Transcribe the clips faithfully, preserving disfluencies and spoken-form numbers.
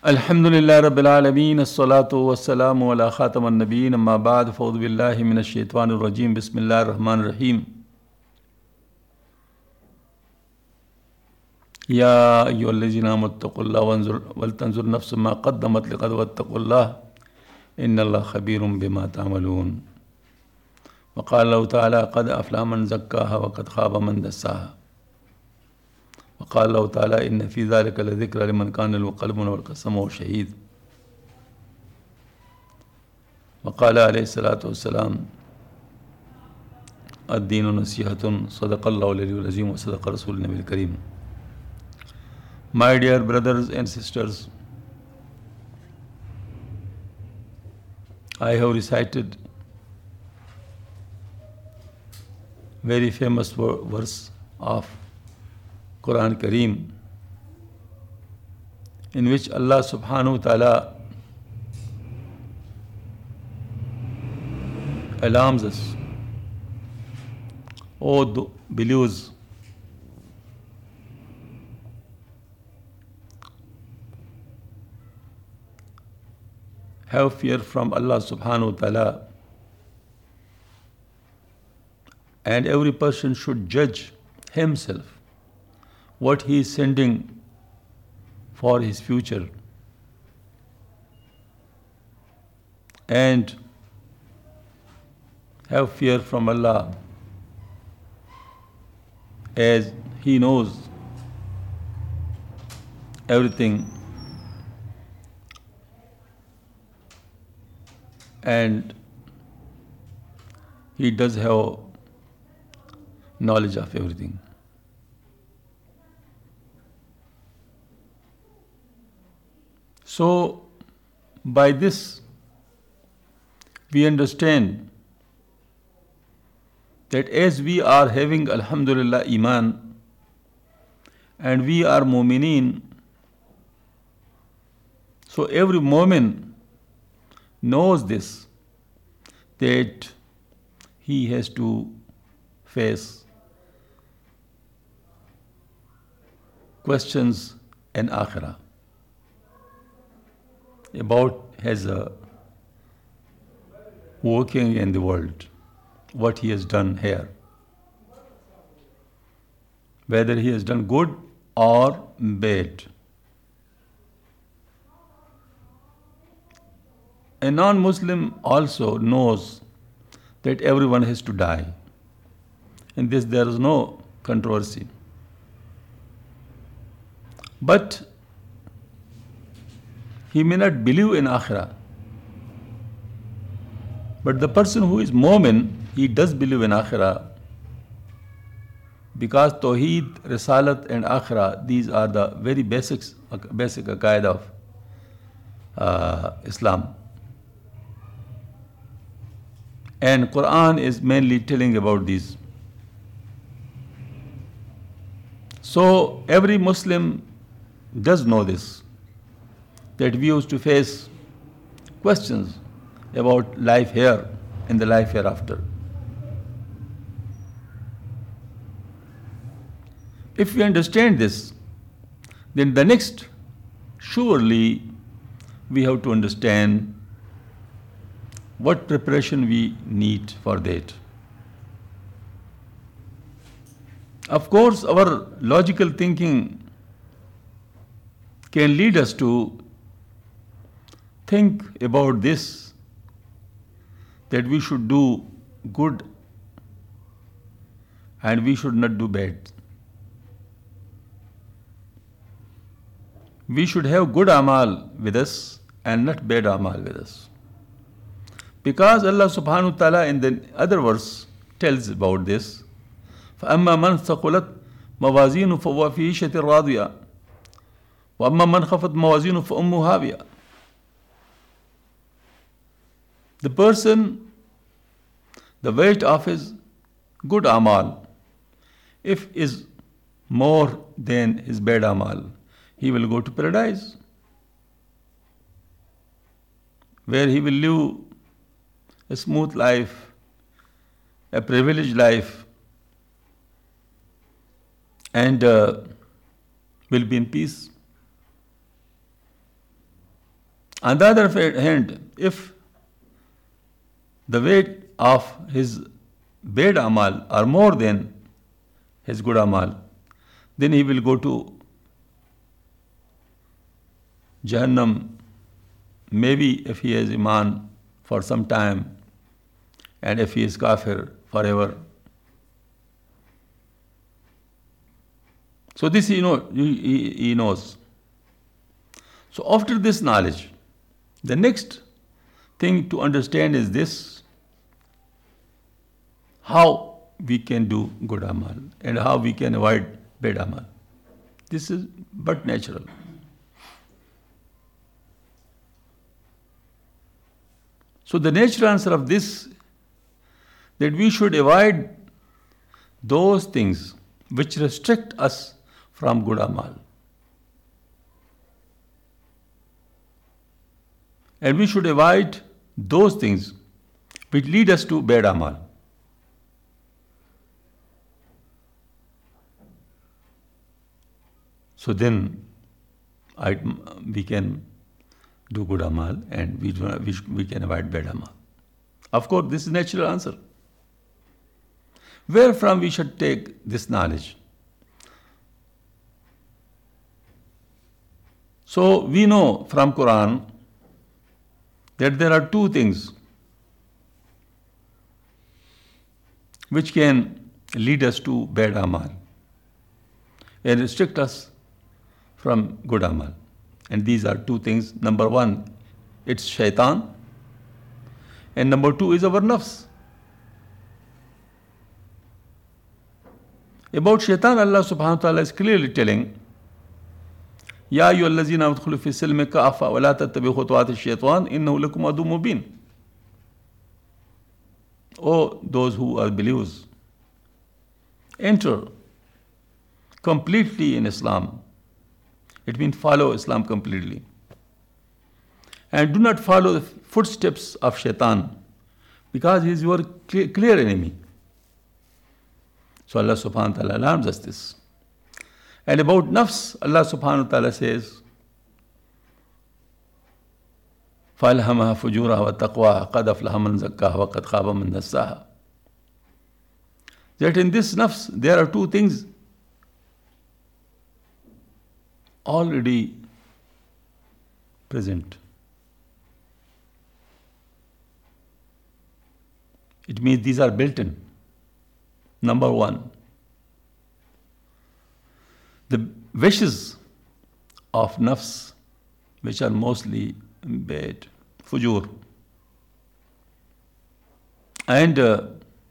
अल्हम्दुलिल्लाह रब्बिल आलमीन अस्सलातु वस्सलामु अला खातमन नबीय्यीन अम्मा बाद फ़अऊज़ु बिल्लाहि मिनश शैतानिर रजीम बिस्मिल्लाहिर रहमानिर रहीम। या अय्युहल्लज़ीना आमनुत्तक़ुल्लाह वंज़ुर वलतंज़ुर नफ़्सुम मा क़द्दमत लिग़द वत्तक़ुल्लाह इन्नल्लाह ख़बीरुम बिमा तअमलून। वक़ाल अल्लाहु तआला क़द अफ़लह मन ज़क्काहा व क़द ख़ाब मन दस्साहा। वक़ाल अल्लाहु तआला इन्न फ़ी ज़ालिका लज़िक्रा लिमन कान लहु क़ल्बुन व क़समहु शहीद। वक़ाल अलैहिस्सलातु वस्सलाम अद्दीनु नसीहतुन सदक़ल्लाहुल अलीयुल अज़ीम व सदक़ रसूलुन नबील करीम। My dear brothers and sisters, I have recited very famous verse of Quran Kareem, in which Allah subhanahu wa ta'ala alarms us, O believers, have fear from Allah subhanahu wa ta'ala, and every person should judge himself what he is sending for his future, and have fear from Allah, as He knows everything and He does have knowledge of everything. So, by this, we understand that as we are having Alhamdulillah Iman and we are Mu'mineen, so every Mu'min knows this, that he has to face questions in Akhirah about his uh, working in the world, what he has done here, whether he has done good or bad. A non-Muslim also knows that everyone has to die. In this there is no controversy. But he may not believe in Akhirah. But the person who is Mu'min, he does believe in Akhirah, because Tawheed, Risalat and Akhirah, these are the very basics, basic aqaid of uh, Islam. And Quran is mainly telling about these. So every Muslim does know this, that we used to face questions about life here and the life hereafter. If we understand this, then the next, surely we have to understand what preparation we need for that. Of course, our logical thinking can lead us to think about this, that we should do good and we should not do bad. We should have good amal with us and not bad amal with us. Because Allah subhanahu wa ta'ala in the other verse tells about this. فَأَمَّا مَنْ ثَقُلَتْ مَوَازِينُ فَهُوَ فِي عِيشَةٍ رَاضِيَةٍ وَأَمَّا مَنْ خَفَتْ مَوَازِينُ فَأُمُّهُ هَاوِيَةٌ. The person, the weight of his good amal, if is more than his bad amal, he will go to paradise, where he will live a smooth life, a privileged life, and uh, will be in peace. On the other hand, if the weight of his bad amal are more than his good amal, then he will go to Jahannam, maybe if he has iman for some time, and if he is kafir forever. So this he, know, he, he knows. So after this knowledge, the next thing to understand is this: how we can do good amal and how we can avoid bad amal. This is but natural. So the natural answer of this, that we should avoid those things which restrict us from good amal. And we should avoid those things which lead us to bad amal. So then I, we can do good amal and we, do, we, we can avoid bad amal. Of course, this is natural answer. Where from we should take this knowledge? So we know from Quran that there are two things which can lead us to bad amal and restrict us from good amal. And these are two things. Number one, it's shaitan. And number two is our nafs. About shaitan, Allah subhanahu wa ta'ala is clearly telling, Ya ayyuhallazina udkhulu fi silmi ka'afa wa la tattabi'u khutuwati shaitan innahu lakum aduwwun mubin. O those who are believers, enter completely in Islam. It means follow Islam completely. And do not follow the footsteps of shaitan, because he is your clear enemy. So Allah subhanahu wa ta'ala alarms us this. And about nafs, Allah subhanahu wa ta'ala says, فَأَلْهَمَهَا فُجُورَهَا وَتَقْوَاهَا قَدْ أَفْلَحَ مَنْ زَكَّاهَا وَقَدْ خَابَ مَنْ دَسَّاهَا. That in this nafs, there are two things already present. It means these are built in. Number one, the wishes of nafs, which are mostly bad, fujur, and uh,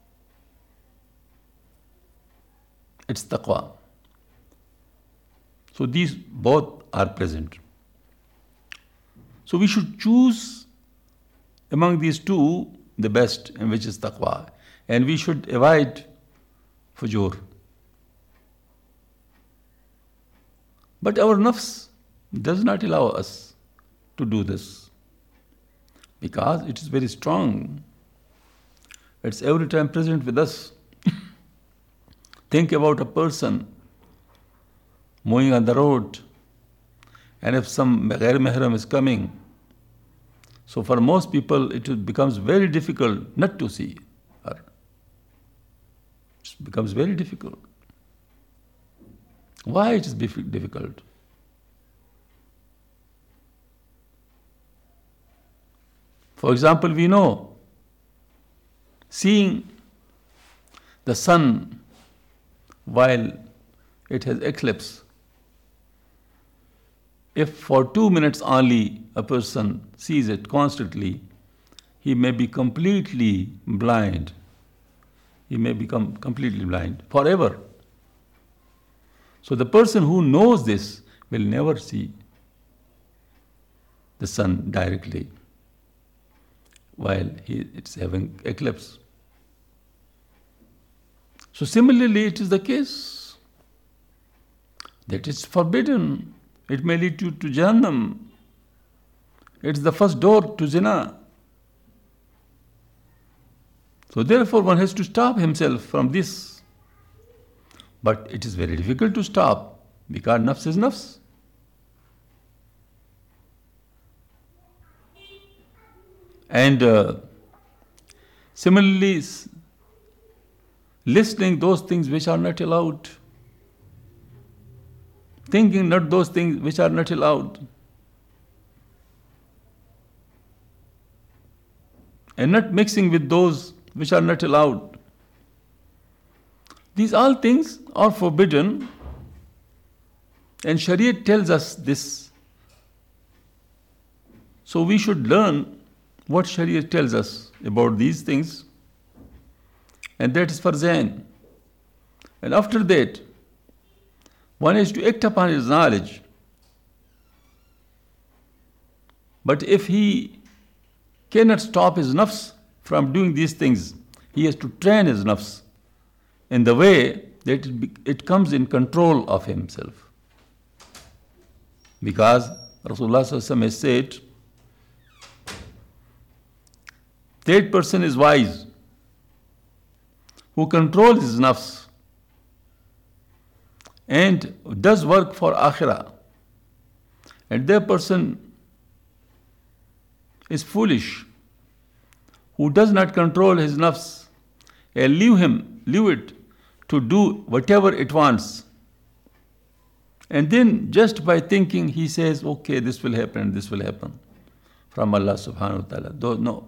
it's taqwa. So these both are present. So we should choose among these two the best, and which is taqwa, and we should avoid fujur. But our nafs does not allow us to do this, because it is very strong. It's every time present with us. Think about a person moving on the road, and if some ghair mahram is coming, so for most people it becomes very difficult not to see her. It becomes very difficult. Why it is difficult? For example, we know seeing the sun while it has eclipse, if for two minutes only a person sees it constantly, he may be completely blind. He may become completely blind forever. So the person who knows this will never see the sun directly while he, it's having eclipse. So similarly, it is the case that it's forbidden. It may lead you to Jahannam. It's the first door to zina. So therefore one has to stop himself from this. But it is very difficult to stop, because nafs is nafs. And uh, similarly, s- listening those things which are not allowed, thinking not those things which are not allowed, and not mixing with those which are not allowed. These all things are forbidden, and Shariat tells us this. So we should learn what Shariat tells us about these things, and that is farzain. And after that, one has to act upon his knowledge. But if he cannot stop his nafs from doing these things, he has to train his nafs in the way that it, be, it comes in control of himself. Because Rasulullah Sallallahu Alaihi Wasallam has said, that person is wise who controls his nafs and does work for akhirah. And that person is foolish who does not control his nafs and leave him, leave it to do whatever it wants. And then just by thinking, he says, okay, this will happen, this will happen from Allah subhanahu wa ta'ala. Though, no.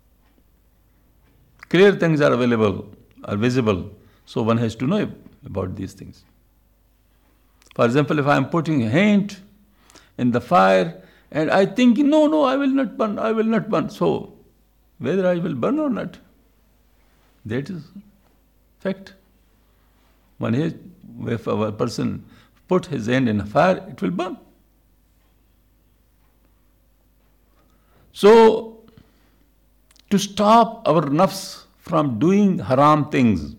Clear things are available, are visible, so one has to know about these things. For example, if I am putting a hand in the fire and I think, no, no, I will not burn, I will not burn. So, whether I will burn or not, that is fact. One has, if a person put his hand in a fire, it will burn. So, to stop our nafs from doing haram things,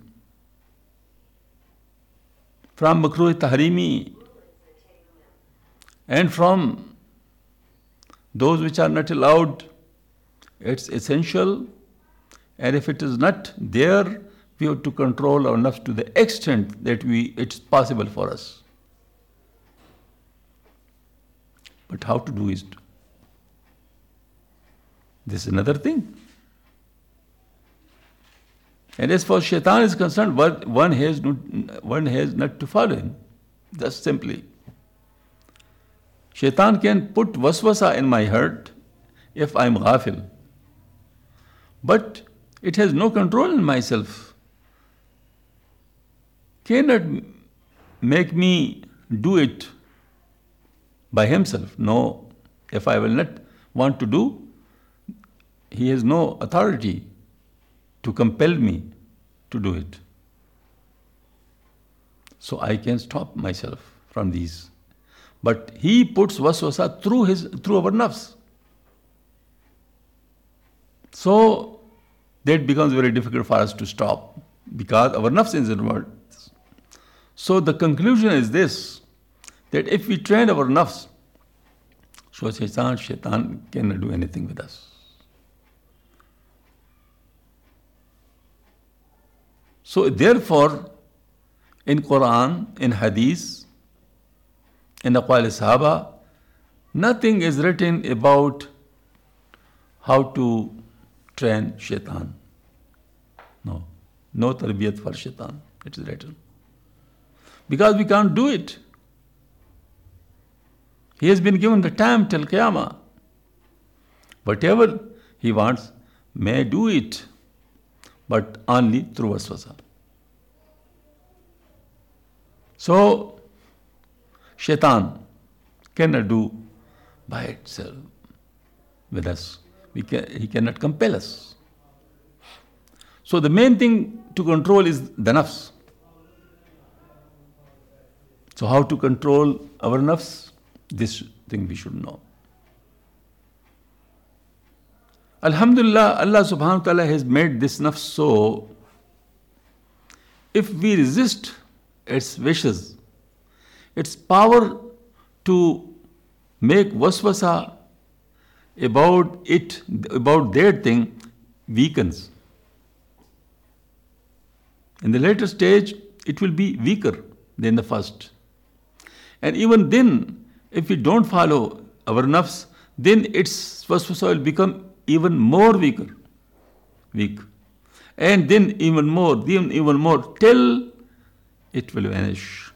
from makruh tahrimi, and from those which are not allowed, it's essential. And if it is not there, we have to control our nafs to the extent that we it's possible for us. But how to do it? This is another thing. And as far as shaitan is concerned, one has not, one has not to follow him. Just simply. Shaitan can put waswasa in my heart if I am ghafil. But it has no control in myself. Cannot make me do it by himself. No. If I will not want to do, he has no authority to compel me to do it. So I can stop myself from these. But he puts waswasa through his through our nafs. So that becomes very difficult for us to stop because our nafs is involved. So the conclusion is this, that if we train our nafs, so shaitan, shaitan cannot do anything with us. So therefore, in Quran, in Hadith, in Aqwal Sahaba, nothing is written about how to train shaitan. No. No tarbiyat for shaitan. It is written. Because we can't do it. He has been given the time till Qiyamah. Whatever he wants, may do it, but only through waswasa. So, shaitan cannot do by itself with us. We can, he cannot compel us. So the main thing to control is the nafs. So how to control our nafs? This thing we should know. Alhamdulillah, Allah subhanahu wa ta'ala has made this nafs so, if we resist its wishes, its power to make waswasa about it, about that thing, weakens. In the later stage, it will be weaker than the first. And even then, if we don't follow our nafs, then its waswasa will become even more weaker, weak. And then even more, then even more, till it will vanish.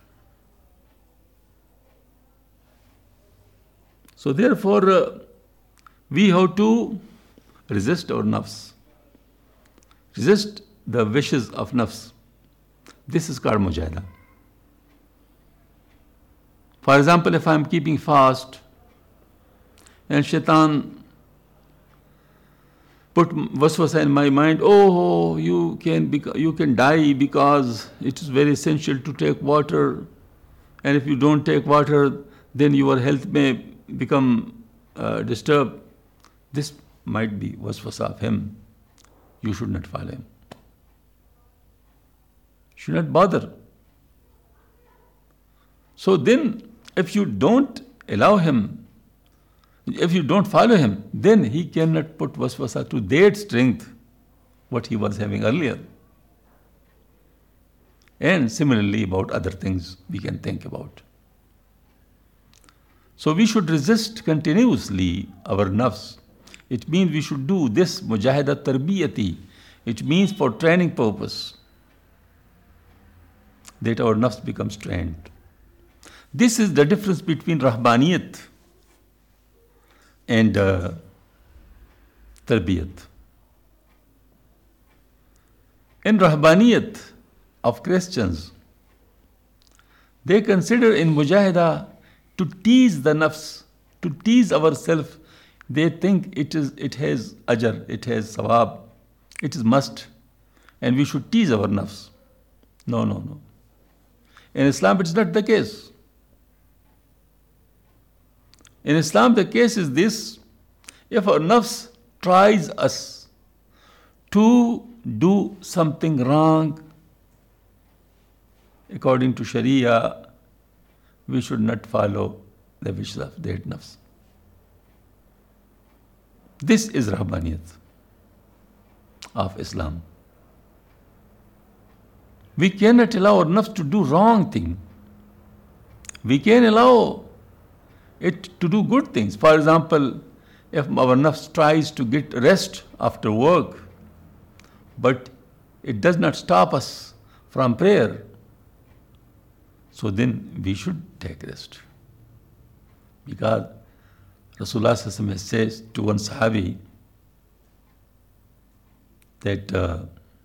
So therefore, uh, we have to resist our nafs. Resist the wishes of nafs. This is called mujahada. For example, if I am keeping fast and shaitan put waswasa in my mind, oh, you can bec- you can die because it is very essential to take water, and if you don't take water, then your health may become uh, disturbed. This might be waswasa of him. You should not follow him. Should not bother. So then, if you don't allow him, if you don't follow him, then he cannot put waswasa to that strength what he was having earlier. And similarly about other things we can think about. So we should resist continuously our nafs. It means we should do this mujahada tarbiyati. It means for training purpose, that our nafs becomes trained. This is the difference between rahbaniyat and uh, tarbiyat. In rahbaniyat of Christians, they consider in mujahada to tease the nafs, to tease ourselves. They think it is it has ajr, it has sawab, it is must, and we should tease our nafs. No, no, no. In Islam, it is not the case. In Islam, the case is this: if our nafs tries us to do something wrong according to Sharia, we should not follow the wishes of that nafs. This is Rahbaniyat of Islam. We cannot allow our nafs to do wrong thing. We can allow it to do good things. For example, if our nafs tries to get rest after work, but it does not stop us from prayer, so then we should take rest. Because Rasulullah Sallallahu Alaihi Wasallam says to one Sahabi that uh,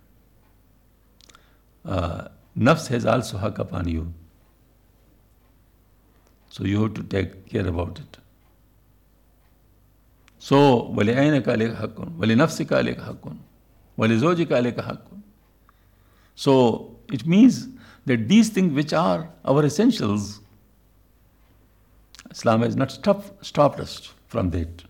uh, nafs has also haq upon you. So you have to take care about it. So, وَلِعَيْنَكَ عَلَيْكَ حَقٌّ وَلِنَفْسِكَ عَلَيْكَ حَقٌّ وَلِزَوْجِكَ عَلَيْكَ حَقٌّ. So, it means that these things which are our essentials, Islam has not stopped, stopped us from that.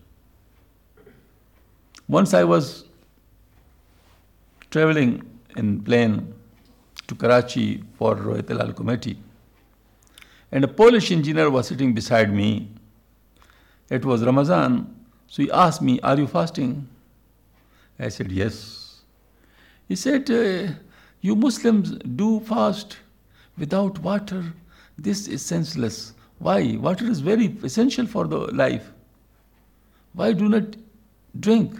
Once I was traveling in plane to Karachi for Royat Al Committee, and a Polish engineer was sitting beside me. It was Ramadan, so he asked me, "Are you fasting?" I said, "Yes." He said, uh, "You Muslims do fast without water. This is senseless. Why? Water is very essential for the life. Why do not drink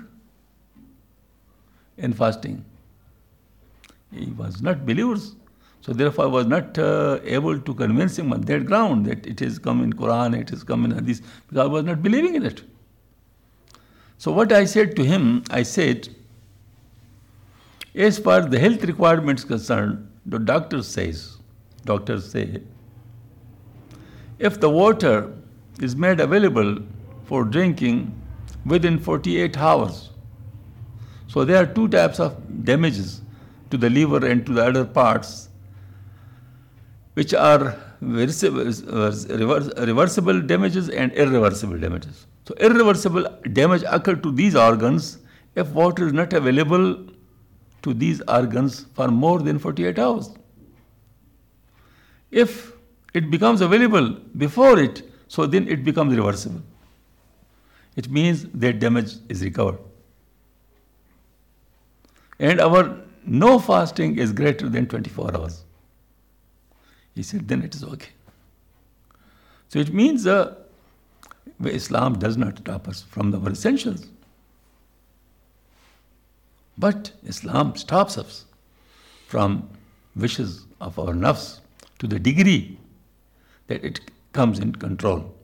in fasting?" He was not believers. So therefore I was not uh, able to convince him on that ground that it is come in Quran, it is come in Hadith, because I was not believing in it. So what I said to him, I said, as far as the health requirements concerned, the doctor says, doctors say, if the water is made available for drinking within forty-eight hours, so there are two types of damages to the liver and to the other parts, which are reversible damages and irreversible damages. So irreversible damage occur to these organs if water is not available to these organs for more than forty-eight hours. If it becomes available before it, so then it becomes reversible. It means that damage is recovered. And our no fasting is greater than twenty-four hours. He said, then it is okay. So it means uh, Islam does not stop us from our essentials. But Islam stops us from wishes of our nafs to the degree that it comes in control.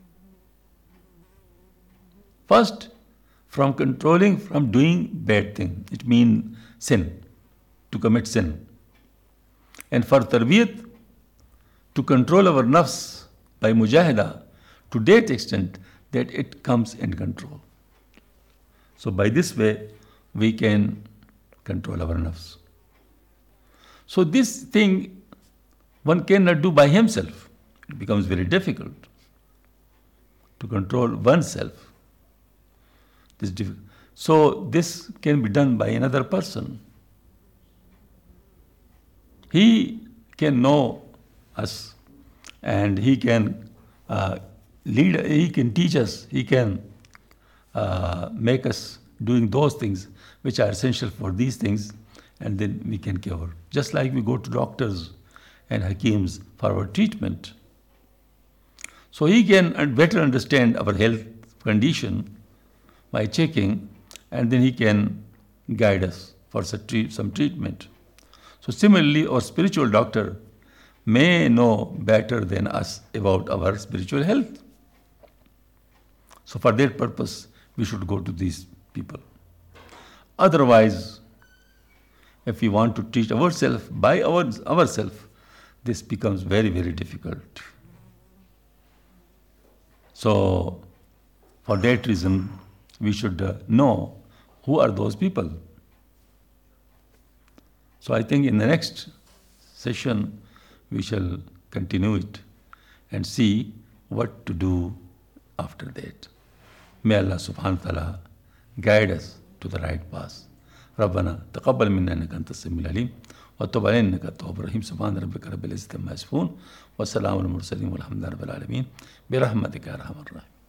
First, from controlling from doing bad thing. It means sin, to commit sin. And for tarbiyat, to control our nafs by mujahada to that extent that it comes in control. So by this way, we can control our nafs. So this thing one cannot do by himself. It becomes very difficult to control oneself. This diff- so this can be done by another person. He can know us and he can uh, lead, he can teach us, he can uh, make us doing those things which are essential for these things, and then we can cure. Just like we go to doctors and hakims for our treatment. So he can better understand our health condition by checking, and then he can guide us for some treatment. So similarly, our spiritual doctor may know better than us about our spiritual health. So for that purpose, we should go to these people. Otherwise, if we want to teach ourselves by our, ourselves, this becomes very, very difficult. So for that reason, we should uh, know who are those people. So I think in the next session, we shall continue it and see what to do after that. May Allah subhanahu wa ta'ala guide us to the right path. ربنا تقبل منا انك انت السميع العليم وتب علينا انك التواب الرحيم سبحان ربك رب العزة عما يصفون وسلام على المرسلين والحمد لله رب العالمين برحمتك يا ارحم الراحمين.